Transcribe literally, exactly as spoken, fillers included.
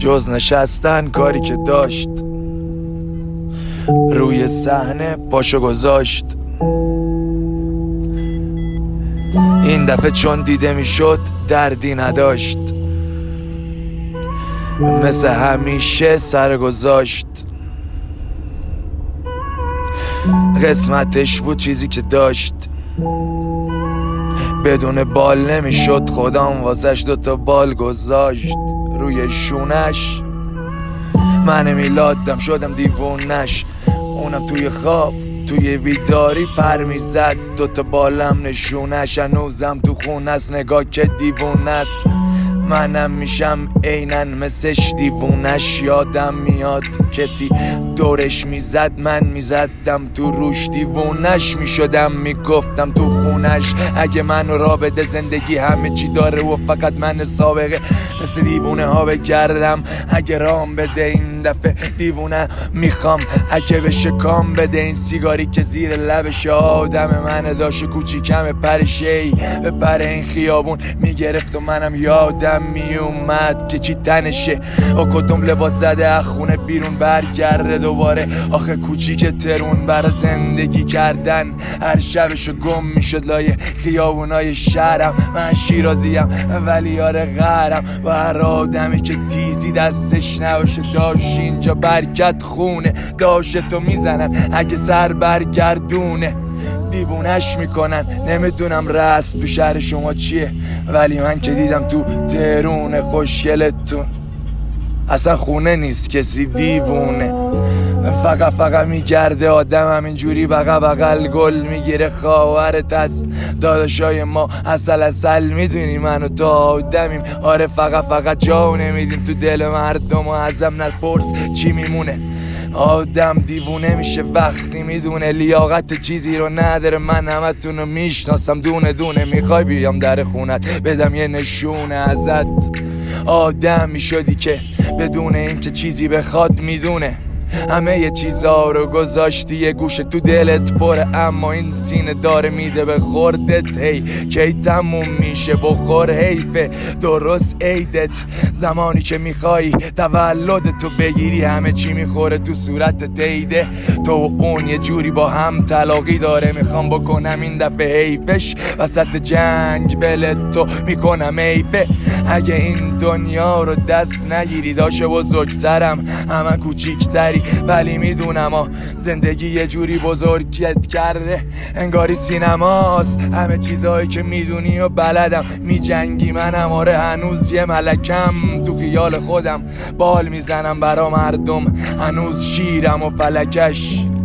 جز نشستن کاری که داشت روی صحنه پاشو گذاشت. این دفعه چون دیده میشد دردی نداشت، مثل همیشه سر گذاشت. قسمتش بود چیزی که داشت، بدون بال نمیشد، خدام واسش دوتا بال گذاشت روی شونش. من میلادم شدم دیوونش، اونم توی خواب توی بیداری پر میزد، دوتا بالم نشونش. هنوزم تو خونه است، نگاه که دیوونش. منم میشم عیناً مثلش دیوونش. یادم میاد کسی دورش میزد، من میزدم تو روش. دیوونش میشدم میگفتم تو خونش اگه منو را بده زندگی همه چی داره و فقط من سابقه مثل دیوونه ها بگردم. اگه رام بده این دفعه دیوونه میخوام، اگه بشه کام بده این سیگاری که زیر لبش. آدم من داشت کوچیکم پرشی به پر این خیابون میگرفت و منم یادم میومد که چی تنشه و کدوم لباس زده از خونه بیرون برگرده دوباره. آخه کوچیک ترون برا زندگی کردن هر شبشو گم میشد لای خیابونای شهرم. من شیرازیم ولی یار غرم و هر آدمی که تیزی دستش نباشه داشت اینجا برکت خونه داشت تو میزنن اگه سر برگردونه. دیوونش میکنن. نمیدونم رسم تو شهر شما چیه ولی من که دیدم تو تهرون خوشگلتون اصلا خونه نیست کسی دیوونه. فقط فقط میگرده آدم همینجوری بغل بغل گل میگیره. خواهرت از داداشای ما اصل اصل میدونی منو تا آدمیم. آره فقط فقط جاو نمیدیم تو دل مردم و ازم نپرس چی میمونه. آدم دیوونه میشه وقتی میدونه لیاقت چیزی رو نداره. من همه تونو میشناسم دونه دونه. میخوای بیام در خونت بدم یه نشونه ازت؟ آدم میشدی که بدون این که چیزی بخواد میدونه همه یه چیزا رو گذاشتی یه گوشه تو دلت پره، اما این سینه داره میده به خوردت. هی کی تموم میشه بخور حیفه درست عیدت. زمانی که میخوایی تولدتو بگیری همه چی میخوره تو صورتت عیده. تو و اون یه جوری با هم تلاقی داره. میخوام بکنم این دفعه حیفش وسط جنگ بلتو میکنم حیفه. اگه این دنیا رو دست نگیری داشه بزرگترم همه کوچیکتری ولی میدونم آه زندگی یه جوری بزرگت کرده انگاری سینماست. همه چیزهایی که میدونی و بلدم میجنگی منم. آره هنوز یه ملکم تو خیال خودم بال میزنم برا مردم. هنوز شیرم و فلکش